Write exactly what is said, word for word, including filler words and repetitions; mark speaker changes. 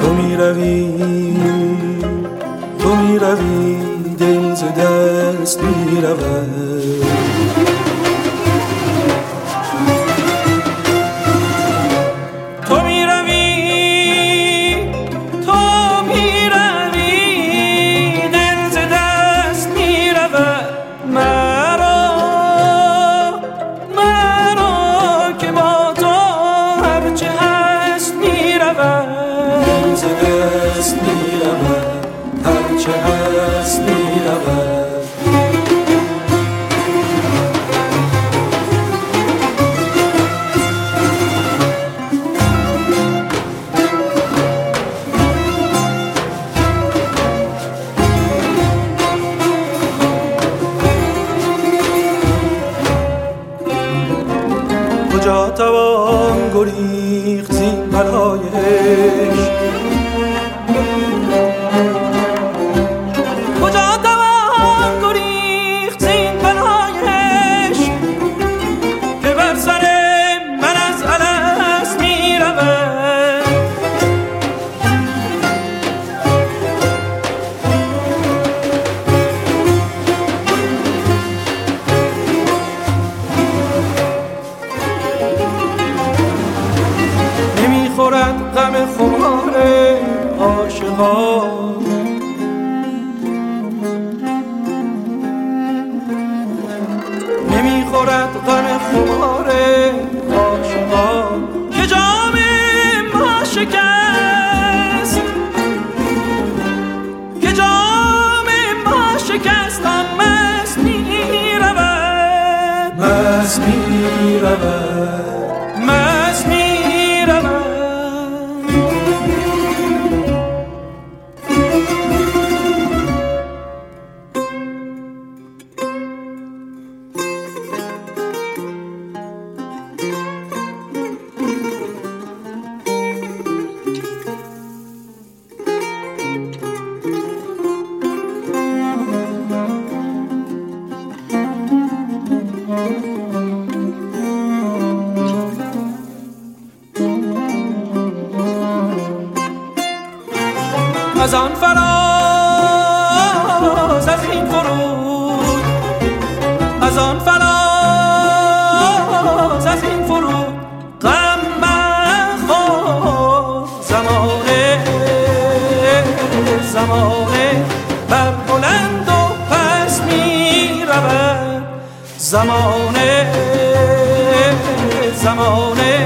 Speaker 1: تو می روی تو می روی دل ز دست می رود تو می روی تو می روی دل ز دست می رود مرا مرا که با تو هرچه هست می رود دل ز دست می رود هرچه هست می رود کجا توان گریخت زین بلای عشق کجا توان گریخت زین بلای عشق که بر سر من از الست می رود نمیخورد غم خمار عاشقان نمیخورد غم خمار عاشقان که جام ما شکست که جام ما شکست آن مست می رود مست می رود مست می رود از آن فراز از این فرود از آن فراز از این فرود غم مخور زمانه زمانه بر بلند و پس می رود زمانه زمانه